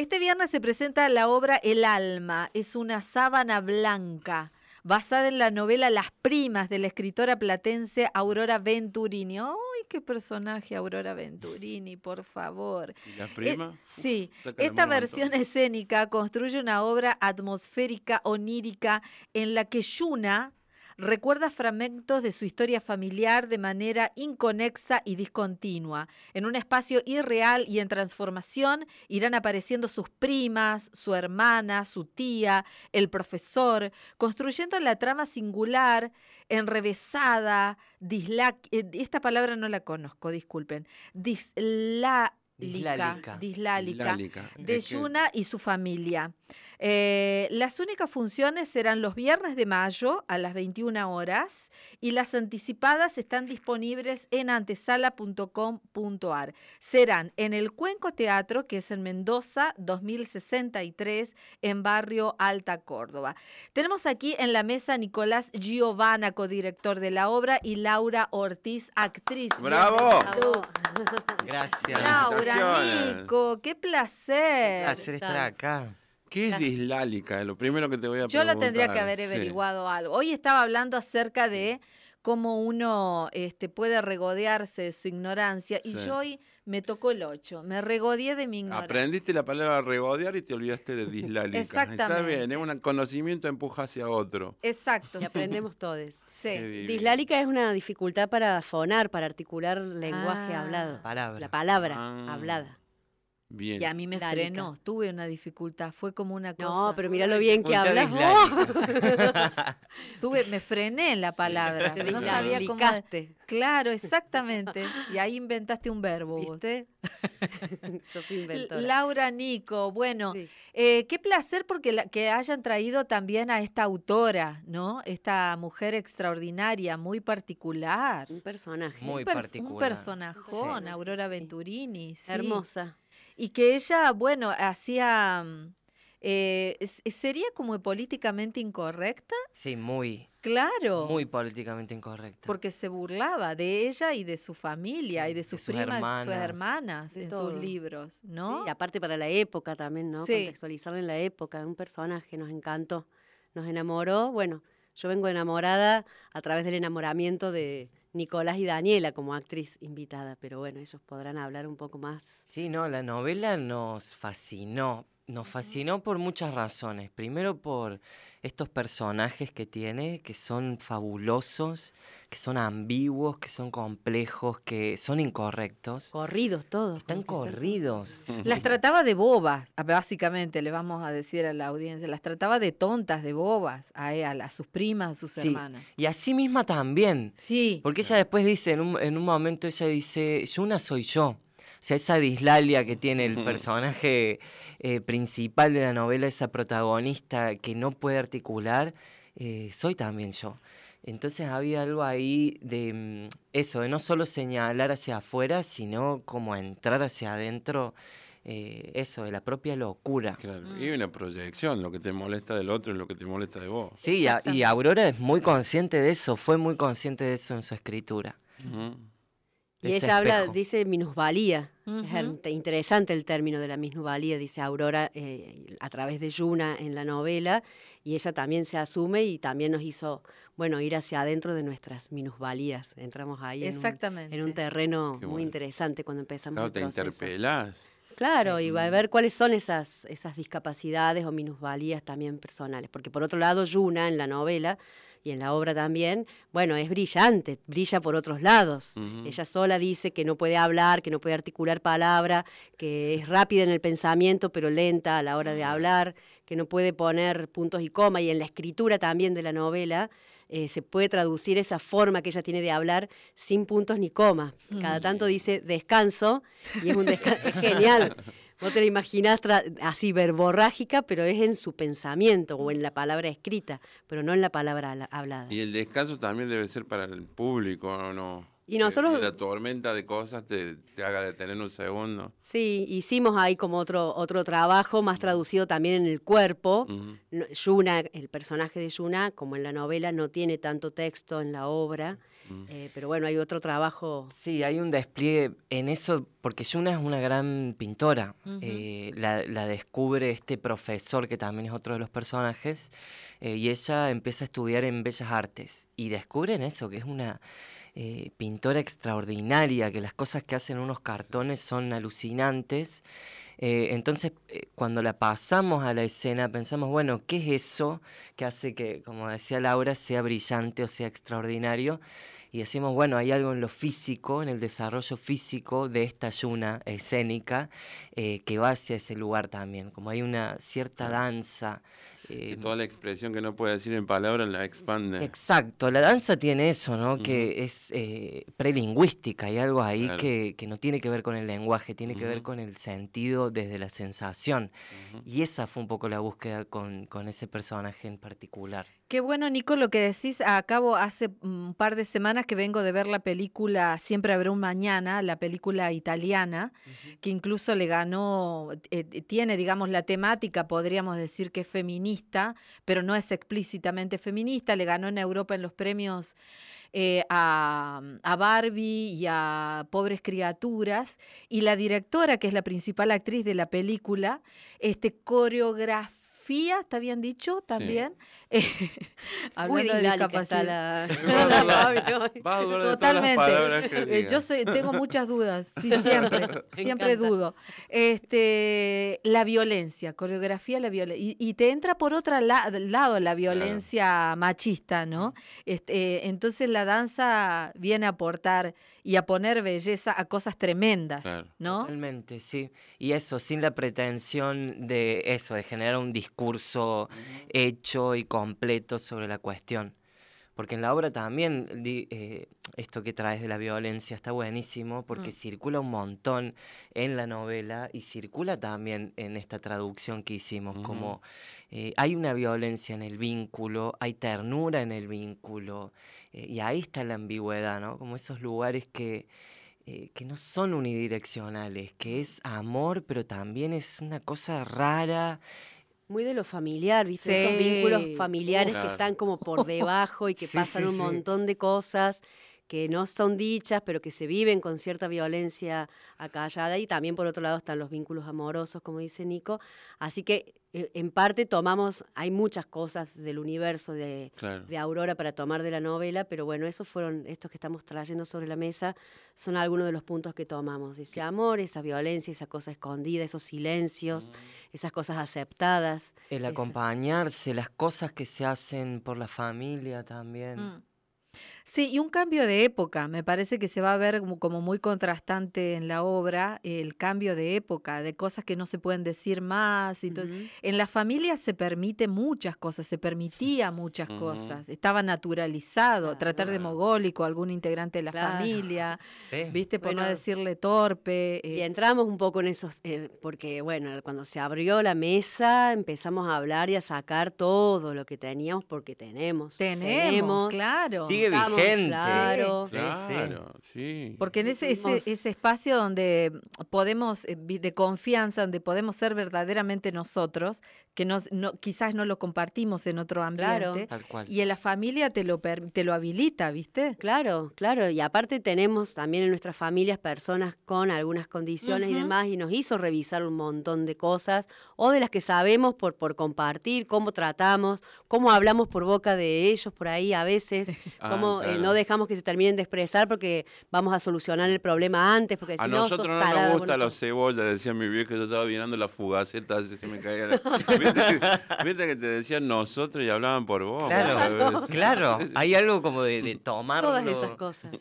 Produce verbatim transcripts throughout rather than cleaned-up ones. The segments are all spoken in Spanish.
Este viernes se presenta la obra El alma, es una sábana blanca, basada en la novela Las primas de la escritora platense Aurora Venturini. ¡Ay, qué personaje Aurora Venturini, por favor! ¿Y la prima? Eh, sí, Uf, saca la esta mano un versión montón. escénica construye una obra atmosférica, onírica, en la que Yuna recuerda fragmentos de su historia familiar de manera inconexa y discontinua. En un espacio irreal y en transformación irán apareciendo sus primas, su hermana, su tía, el profesor, construyendo la trama singular, enrevesada, disla... esta palabra no la conozco, disculpen, disla... Dislálica. Dislálica, Dislálica. de Es que- Yuna y su familia. Eh, las únicas funciones serán los viernes de mayo a las veintiuna horas y las anticipadas están disponibles en antesala punto com punto ar. Serán en el Cuenco Teatro, que es en Mendoza, dos mil sesenta y tres, en Barrio Alta, Córdoba. Tenemos aquí en la mesa a Nicolás Giovanna, codirector de la obra, y Laura Ortiz, actriz. ¡Bravo! Bienvenida. Gracias. Laura, Felicitaciones. Nico, qué placer. Un placer estar acá. ¿Qué es dislálica? Es lo primero que te voy a Yo preguntar. la tendría que haber Sí. averiguado algo. Hoy estaba hablando acerca de cómo uno este, puede regodearse de su ignorancia y Sí. yo hoy me tocó el ocho, me regodeé de mi ignorancia. Aprendiste la palabra regodear y te olvidaste de dislálica. Exactamente. Está bien, es un conocimiento empuja hacia otro. Exacto. Y sí. aprendemos todos. Sí. Qué divino. Dislálica es una dificultad para fonar, para articular lenguaje Ah. hablado. Palabra. La palabra Ah. hablada. Bien. Y a mí me Dislálica. frenó, tuve una dificultad, fue como una cosa. No, pero mira lo bien que Dificultad hablas vos. dislálica. Tuve, me frené en la palabra, Te no sabía cómo. dislicaste, Claro, exactamente. Y ahí inventaste un verbo vos. ¿viste? Yo soy inventora. Laura, Nico, bueno, Sí. eh, qué placer porque la- que hayan traído también a esta autora, ¿no? Esta mujer extraordinaria, muy particular. Un personaje. Muy un, pers- particular. un personajón, Sí. Aurora Sí. Venturini. sí. Hermosa. Y que ella, bueno, hacía... mm, eh, es- ¿sería como políticamente incorrecta? Sí, muy, Claro. muy políticamente incorrecta. Porque se burlaba de ella y de su familia Sí, y de de sus sus primas y sus hermanas. hermanas De en todo. sus libros, ¿no? Sí, aparte para la época también, ¿no? Sí. Contextualizarla en la época. Un personaje nos encantó, nos enamoró. Bueno, yo vengo enamorada a través del enamoramiento de Nicolás y Daniela como actriz invitada, pero bueno, ellos podrán hablar un poco más. Sí, no, la novela nos fascinó. Nos fascinó por muchas razones. Primero por estos personajes que tiene, que son fabulosos, que son ambiguos, que son complejos, que son incorrectos. Corridos todos. Están como que corridos. Las trataba de bobas, básicamente, le vamos a decir a la audiencia, las trataba de tontas, de bobas, a, a, a sus primas, a sus Sí, hermanas. y a sí misma también. Sí, Porque ella después dice, en un, en un momento ella dice, Yuna soy yo. O sea, esa dislalia que tiene el personaje eh, principal de la novela, esa protagonista que no puede articular, eh, soy también yo. Entonces había algo ahí de mm, eso, de no solo señalar hacia afuera, sino como entrar hacia adentro, eh, eso, de la propia locura. Claro. Y una proyección, lo que te molesta del otro es lo que te molesta de vos. Sí, y, a- y Exactamente. Aurora es muy consciente de eso, fue muy consciente de eso en su escritura. Ujú. Y Ese ella habla, espejo. dice minusvalía. Ujú. Es her- interesante el término de la minusvalía, dice Aurora eh, a través de Yuna en la novela, y ella también se asume y también nos hizo, bueno, ir hacia adentro de nuestras minusvalías. Entramos ahí en un, exactamente. en un terreno Qué muy bueno. interesante cuando empezamos Claro, el te proceso. interpelás. Claro, y va a ver cuáles son esas, esas discapacidades o minusvalías también personales. Porque por otro lado, Yuna en la novela y en la obra también, bueno, es brillante, brilla por otros lados. Ujú. Ella sola dice que no puede hablar, que no puede articular palabra, que es rápida en el pensamiento, pero lenta a la hora de hablar, que no puede poner puntos y comas, y en la escritura también de la novela eh, se puede traducir esa forma que ella tiene de hablar sin puntos ni comas. Cada tanto dice descanso, y es un descanso, es genial. Vos te la imaginás tra- así verborrágica, pero es en su pensamiento o en la palabra escrita, pero no en la palabra ala- hablada. Y el descanso también debe ser para el público, ¿o no? Y nosotros... Que la tormenta de cosas te, te haga detener un segundo. Sí, hicimos ahí como otro, otro trabajo más traducido también en el cuerpo. Uh-huh. No, Yuna, el personaje de Yuna, como en la novela, no tiene tanto texto en la obra, uh-huh. eh, pero bueno, hay otro trabajo. Sí, hay un despliegue en eso, porque Yuna es una gran pintora. Uh-huh. eh, la, la descubre este profesor, que también es otro de los personajes, eh, y ella empieza a estudiar en Bellas Artes, y descubre en eso, que es una... Eh, pintora extraordinaria, que las cosas que hacen unos cartones son alucinantes. Eh, entonces, eh, cuando la pasamos a la escena, pensamos, bueno, ¿qué es eso que hace que, como decía Laura, sea brillante o sea extraordinario? Y decimos, bueno, hay algo en lo físico, en el desarrollo físico de esta Yuna escénica, eh, que va hacia ese lugar también, como hay una cierta danza. Eh, toda la expresión que no puede decir en palabras la expande. Exacto, la danza tiene eso, ¿no? Uh-huh. Que es eh, prelingüística, hay algo ahí claro. que, que no tiene que ver con el lenguaje, tiene uh-huh. que ver con el sentido desde la sensación. Uh-huh. Y esa fue un poco la búsqueda con, con ese personaje en particular. Qué bueno, Nico, lo que decís. Acabo hace un par de semanas que vengo de ver la película Siempre habrá un mañana, la película italiana, uh-huh. que incluso le ganó, eh, tiene, digamos, la temática, podríamos decir que es feminista, pero no es explícitamente feminista. Le ganó en Europa en los premios eh, a, a Barbie y a Pobres Criaturas. Y la directora, que es la principal actriz de la película, este coreografía, ¿está bien dicho? También. Sí. Hablando de discapacidad. La... Totalmente. Yo soy, tengo muchas dudas, sí, siempre, siempre dudo. Este, la violencia, coreografía, la violencia. Y, y te entra por otro la, lado la violencia claro. machista, ¿no? Este, entonces la danza viene a aportar y a poner belleza a cosas tremendas, claro. ¿no? Totalmente, sí. Y eso, sin la pretensión de eso, de generar un discurso uh-huh. hecho y completo sobre la cuestión. Porque en la obra también eh, esto que traes de la violencia está buenísimo, porque uh-huh. circula un montón en la novela y circula también en esta traducción que hicimos, uh-huh. como eh, hay una violencia en el vínculo, hay ternura en el vínculo, eh, y ahí está la ambigüedad, ¿no? Como esos lugares que... Eh, que no son unidireccionales, que es amor, pero también es una cosa rara. Muy de lo familiar, ¿viste? Sí. Esos vínculos familiares claro. que están como por debajo y que sí, pasan sí, un sí. montón de cosas que no son dichas, pero que se viven con cierta violencia acallada. Y también, por otro lado, están los vínculos amorosos, como dice Nico. Así que, eh, en parte, tomamos, hay muchas cosas del universo de, claro. de Aurora para tomar de la novela, pero bueno, esos fueron, estos que estamos trayendo sobre la mesa, son algunos de los puntos que tomamos. Ese amor, esa violencia, esa cosa escondida, esos silencios, mm. esas cosas aceptadas. El esa... acompañarse, las cosas que se hacen por la familia también. Mm. Sí, y un cambio de época, me parece que se va a ver como, como muy contrastante en la obra, el cambio de época, de cosas que no se pueden decir más. Y uh-huh. En la familia se permite muchas cosas, se permitía muchas uh-huh. cosas, estaba naturalizado, claro, tratar claro. de mogólico a algún integrante de la claro. familia, sí. ¿viste? Por bueno, no decirle torpe. Eh. Y entramos un poco en esos, eh, porque bueno, cuando se abrió la mesa empezamos a hablar y a sacar todo lo que teníamos, porque tenemos. Tenemos, tenemos claro. Sigue vigente. Claro, sí, claro, sí. Porque en ese, ese, ese espacio donde podemos, de confianza, donde podemos ser verdaderamente nosotros, que nos, no, quizás no lo compartimos en otro ambiente, claro. Tal cual. Y en la familia te lo, te lo habilita, ¿viste? Claro, claro, y aparte tenemos también en nuestras familias personas con algunas condiciones uh-huh. y demás, y nos hizo revisar un montón de cosas, o de las que sabemos por, por compartir, cómo tratamos, cómo hablamos por boca de ellos por ahí a veces, sí. cómo... Ah, claro. Eh, no dejamos que se terminen de expresar porque vamos a solucionar el problema antes, porque si a no, nosotros no tarada, nos gustan bueno, los cebollas, decía mi vieja, yo estaba mirando la fugaceta, así se me caía la... ¿Viste, ¿Viste que te decían nosotros y hablaban por vos? Claro, claro, hay algo como de, de tomarlo. Todas esas cosas.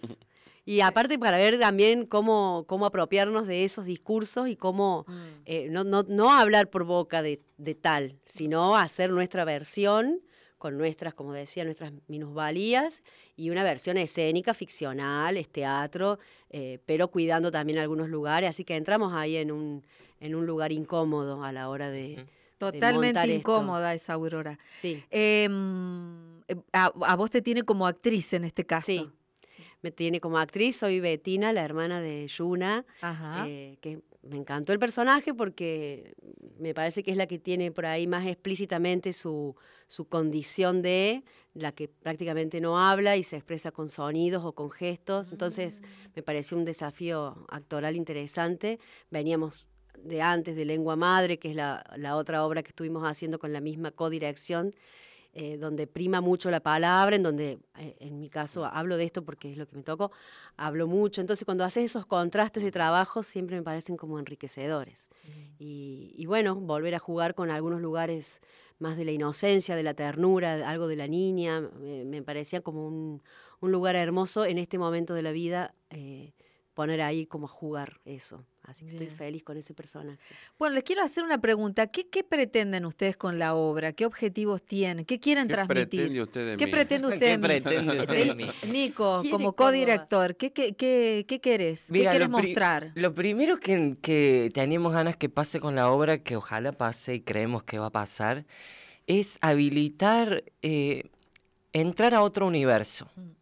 Y aparte para ver también cómo, cómo apropiarnos de esos discursos y cómo mm. eh, no, no, no hablar por boca de, de tal, sino hacer nuestra versión con nuestras, como decía, nuestras minusvalías y una versión escénica, ficcional, es teatro, eh, pero cuidando también algunos lugares, así que entramos ahí en un, en un lugar incómodo a la hora de... Totalmente de incómoda esa Aurora. Sí. Eh, a, a vos te tiene como actriz en este caso. Sí. me tiene como actriz, soy Betina, la hermana de Yuna, Ajá. eh, que me encantó el personaje porque me parece que es la que tiene por ahí más explícitamente su, su condición de la que prácticamente no habla y se expresa con sonidos o con gestos. Entonces me pareció un desafío actoral interesante. Veníamos de antes de Lengua Madre, que es la, la otra obra que estuvimos haciendo con la misma codirección, eh, donde prima mucho la palabra, en donde, eh, en mi caso, hablo de esto porque es lo que me tocó, hablo mucho. Entonces, cuando haces esos contrastes de trabajo, siempre me parecen como enriquecedores. Mm. Y, y bueno, volver a jugar con algunos lugares más de la inocencia, de la ternura, algo de la niña, me, me parecía como un, un lugar hermoso en este momento de la vida, eh, poner ahí como a jugar eso. Así que Bien. Estoy feliz con ese personaje. Bueno, les quiero hacer una pregunta. ¿Qué, qué pretenden ustedes con la obra? ¿Qué objetivos tienen? ¿Qué quieren ¿Qué transmitir? Pretende usted de ¿Qué mí? pretende usted de mí? ¿Qué pretende usted de mí? Nico, como codirector, ¿qué, qué, qué, qué querés? Mira, ¿Qué querés lo pri- mostrar? Lo primero que, que teníamos ganas que pase con la obra, que ojalá pase y creemos que va a pasar, es habilitar, eh, entrar a otro universo. Mm.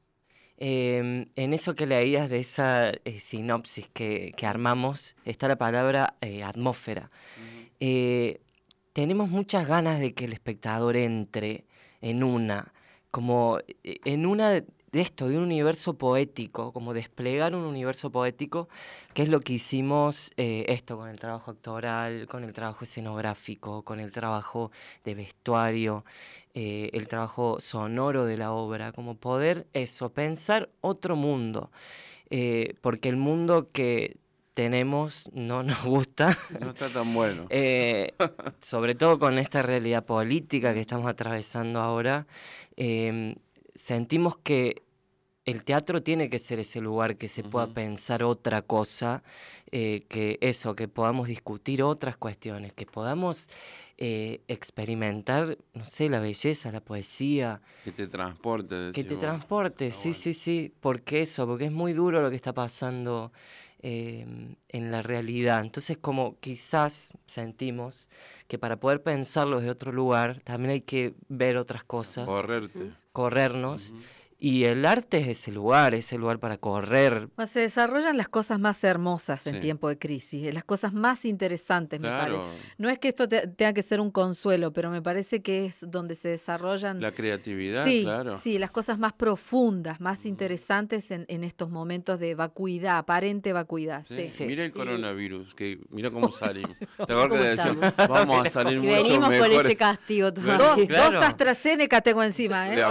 Eh, en eso que leías de esa eh, sinopsis que, que armamos, está la palabra eh, atmósfera. Uh-huh. Eh, tenemos muchas ganas de que el espectador entre en una, como en una de esto, de un universo poético, como desplegar un universo poético, que es lo que hicimos eh, esto con el trabajo actoral, con el trabajo escenográfico, con el trabajo de vestuario, eh, el trabajo sonoro de la obra, como poder eso, pensar otro mundo, eh, porque el mundo que tenemos no nos gusta. No está tan bueno. eh, sobre todo con esta realidad política que estamos atravesando ahora, eh, sentimos que el teatro tiene que ser ese lugar que se uh-huh. pueda pensar otra cosa, eh, que eso, que podamos discutir otras cuestiones, que podamos eh, experimentar, no sé, la belleza, la poesía. Que te transporte. Decimos. Que te transporte, ah, sí, bueno. sí, sí, porque eso, porque es muy duro lo que está pasando eh, en la realidad. Entonces, como quizás sentimos que para poder pensarlo de otro lugar, también hay que ver otras cosas. Correrte. Corrernos. Uh-huh. Y el arte es ese lugar, ese lugar para correr. Pues se desarrollan las cosas más hermosas en sí. tiempo de crisis, las cosas más interesantes, claro. me parece. No es que esto te, tenga que ser un consuelo, pero me parece que es donde se desarrollan... La creatividad, sí, claro. Sí, las cosas más profundas, más mm. interesantes en, en estos momentos de vacuidad, aparente vacuidad. Sí. Sí. Sí. Mira el sí. coronavirus, que mira cómo salimos. ¿Te acuerdas que decíamos, vamos a salir y mucho venimos mejor? Venimos con ese castigo todavía. Dos, claro. dos AstraZeneca tengo encima, ¿eh?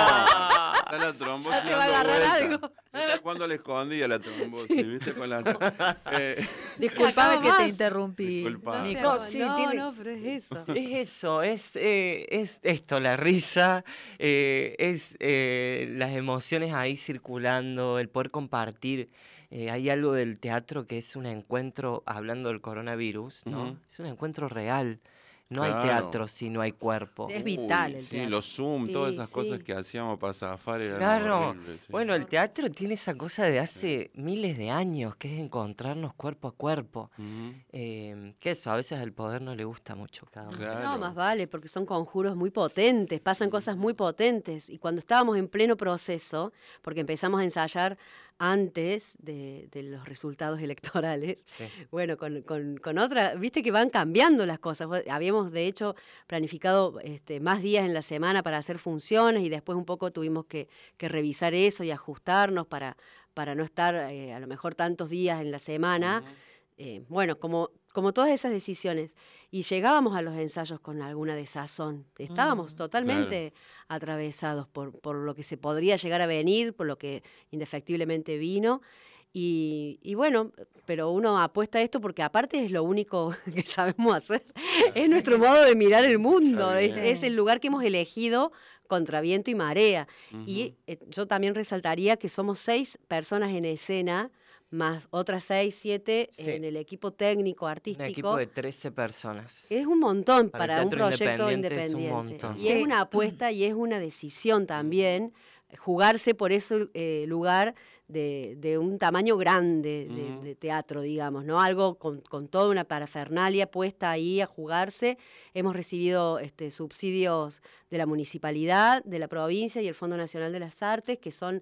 Está la trombosis ya te va a agarrar algo. Está cuando le escondía la trombosis, sí. ¿Viste? Con la... eh. Disculpame que te interrumpí. Disculpa. No, no, sí, no, tiene... no, pero es eso. Es eso, es, eh, es esto, la risa, eh, es eh, las emociones ahí circulando, el poder compartir. Eh, hay algo del teatro que es un encuentro, hablando del coronavirus, ¿no? Uh-huh. Es un encuentro real. No claro. hay teatro si no hay cuerpo. Sí, es vital el Uy, teatro. Sí, los Zoom, sí, todas esas sí. cosas que hacíamos para zafar eran claro. horribles. Sí. Bueno, el teatro tiene esa cosa de hace sí. miles de años, que es encontrarnos cuerpo a cuerpo. Uh-huh. Eh, que eso, a veces al poder no le gusta mucho cada uno. Claro. No, más vale, porque son conjuros muy potentes, pasan cosas muy potentes. Y cuando estábamos en pleno proceso, porque empezamos a ensayar antes de, de los resultados electorales, sí. bueno, con, con, con otra, viste que van cambiando las cosas. Habíamos, de hecho, planificado este, más días en la semana para hacer funciones y después un poco tuvimos que, que revisar eso y ajustarnos para, para no estar eh, a lo mejor tantos días en la semana. Uh-huh. Eh, bueno, como, como todas esas decisiones. Y llegábamos a los ensayos con alguna desazón. Estábamos mm, totalmente claro. atravesados por, por lo que se podría llegar a venir, por lo que indefectiblemente vino. Y, y bueno, pero uno apuesta a esto porque aparte es lo único que sabemos hacer. Es nuestro modo de mirar el mundo. Es, es el lugar que hemos elegido contra viento y marea. Uh-huh. Y eh, yo también resaltaría que somos seis personas en escena, más otras seis, siete sí. en el equipo técnico, artístico. Un equipo de trece personas. Es un montón para, para un proyecto independiente. independiente. Es un montón. Y sí. es una apuesta y es una decisión también, jugarse por ese eh, lugar de, de un tamaño grande de, uh-huh. de teatro, digamos, ¿no? Algo con, con toda una parafernalia puesta ahí a jugarse. Hemos recibido este, subsidios de la municipalidad, de la provincia y el Fondo Nacional de las Artes, que son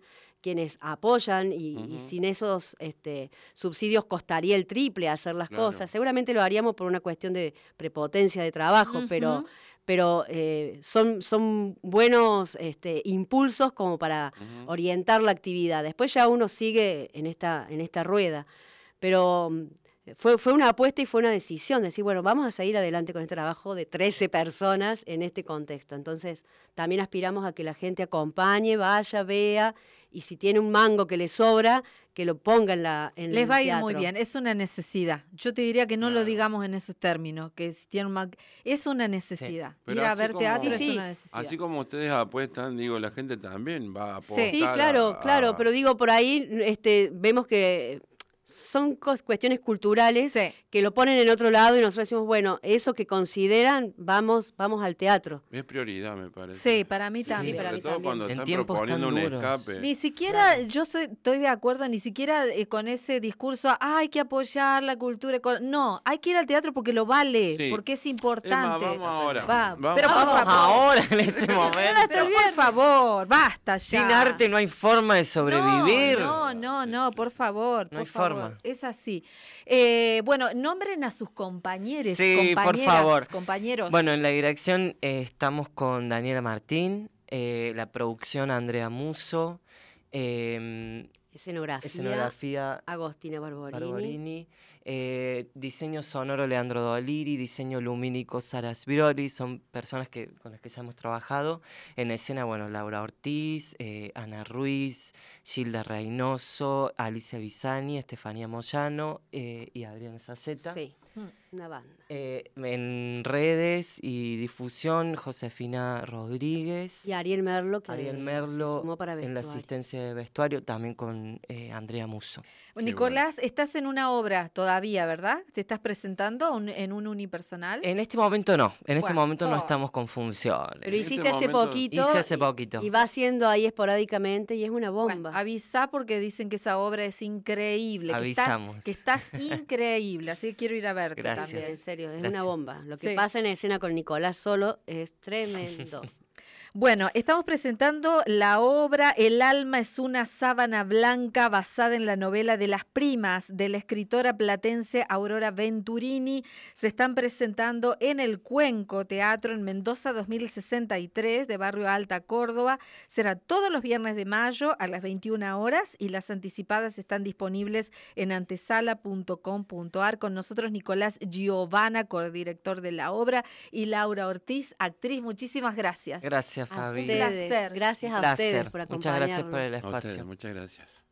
quienes apoyan y, Ujú. y sin esos este, subsidios costaría el triple hacer las Claro. cosas. Seguramente lo haríamos por una cuestión de prepotencia de trabajo, pero, Ujú. pero eh, son, son buenos este, impulsos como para Ujú. orientar la actividad. Después ya uno sigue en esta, en esta rueda. Pero mm, fue, fue una apuesta y fue una decisión, decir, bueno, vamos a seguir adelante con este trabajo de trece personas en este contexto. Entonces, también aspiramos a que la gente acompañe, vaya, vea, y si tiene un mango que le sobra, que lo ponga en la en Les el va a ir teatro. muy bien, es una necesidad. Yo te diría que no lo Claro. digamos en esos términos, que si tiene un ma- es una necesidad. Pero Ir a así ver como- teatro Sí, es sí. una necesidad. Así como ustedes apuestan, digo, la gente también va a Sí. apostar. Sí, claro, a- claro, a- pero digo, por ahí este, vemos que son cos- cuestiones culturales Sí. que lo ponen en otro lado y nosotros decimos, bueno, eso que consideran, vamos, vamos al teatro. Es prioridad, me parece. Sí, para mí Sí, también. para Sobre mí todo también. cuando En están tiempos tan proponiendo un duros. escape. Ni siquiera, yo soy, estoy de acuerdo, ni siquiera eh, con ese discurso, "Ah, hay que apoyar la cultura. eco-". No, hay que ir al teatro porque lo vale, Sí. porque es Es más, importante. vamos ahora. Va, Vamos. pero por Vamos favor. ahora en este momento. Pero por favor, basta ya. Sin arte no hay forma de sobrevivir. No, no, no, Sí, por sí. favor, No por hay favor. forma. Es así. Eh, bueno, nombren a sus compañeros, Sí, por compañeras, favor. compañeros. Bueno, en la dirección eh, estamos con Daniela Martín, eh, la producción Andrea Muso, eh, Escenografía, escenografía Agostina Barborini. Barborini, eh, diseño sonoro Leandro Doliri, diseño lumínico Sara Sbiroli, son personas que, con las que ya hemos trabajado. En escena, bueno, Laura Ortiz, eh, Ana Ruiz, Gilda Reynoso, Alicia Bisani, Estefanía Moyano eh, y Adriana Saceta. Sí, Mm. una banda. Eh, en redes y difusión, Josefina Rodríguez. Y Ariel Merlo, que Ariel se Merlo sumó para en la vestuario. asistencia de vestuario, también con eh, Andrea Muso. Nicolás, estás en una obra todavía, ¿verdad? ¿Te estás presentando un- en un unipersonal? En este momento no, en este Bueno, momento no oh. estamos con funciones. Pero En este hiciste hace momento- poquito. Hice hace y- poquito. Y va haciendo ahí esporádicamente y es una Bueno, bomba. avisá porque dicen que esa obra es increíble, que estás, Avisamos. que estás increíble, así que quiero ir a verte Gracias. Sí, en también. serio, es Gracias. una bomba. Lo que Sí. pasa en escena con Nicolás solo es tremendo. Bueno, estamos presentando la obra El alma es una sábana blanca, basada en la novela de Las primas de la escritora platense Aurora Venturini. Se están presentando en el Cuenco Teatro en Mendoza dos mil sesenta y tres, de Barrio Alta, Córdoba. Será todos los viernes de mayo a las veintiuna horas y las anticipadas están disponibles en antesala punto com punto ar. Con nosotros Nicolás Giovanna, codirector de la obra, y Laura Ortiz, actriz. Muchísimas gracias. Gracias, A Fabi. ustedes. ustedes, gracias a Placer. ustedes por Muchas gracias por el acompañarnos. A ustedes, espacio. muchas gracias.